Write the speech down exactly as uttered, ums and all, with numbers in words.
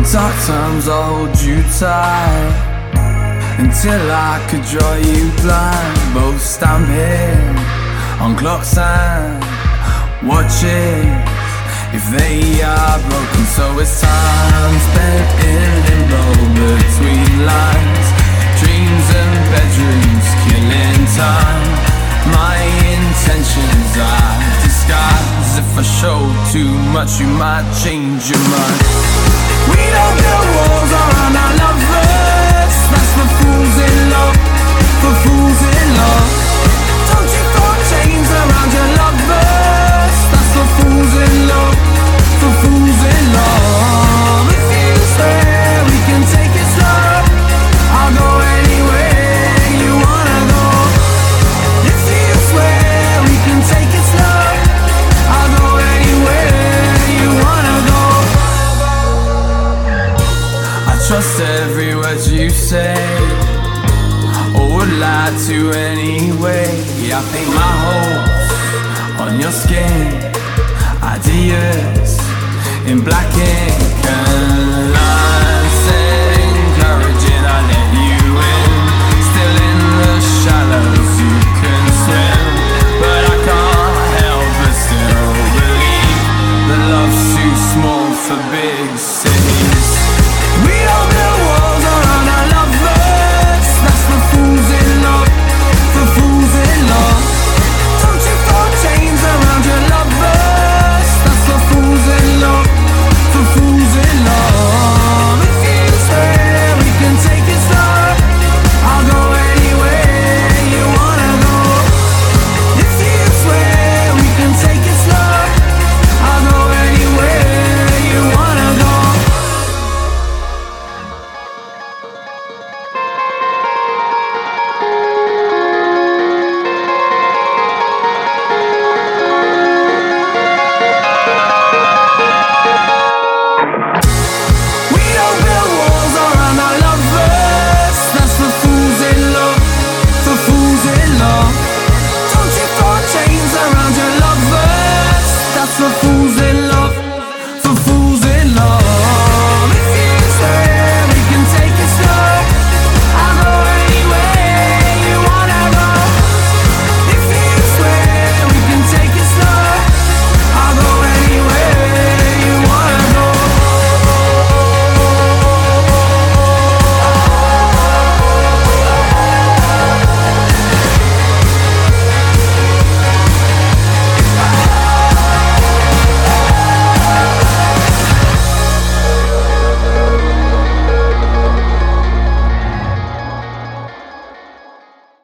dark times I'll hold you tight until I could draw you blind. Both stand here on clocks and watches, if they are broken. So it's time spent in limbo between lines, dreams and bedrooms killing time. My intentions are disguised. If I show too much you might change your mind. We don't build walls around our lovers, that's for fools in love, for fools in love. Don't you throw chains around your lovers, that's for fools in love, for fools in love. If you swear we can take it slow, I'll go anywhere you wanna go. If you swear we can take it slow, I'll go anywhere you wanna go. I trust every word you say, or would lie to anyway. I paint my hopes on your skin, ideas in black ink.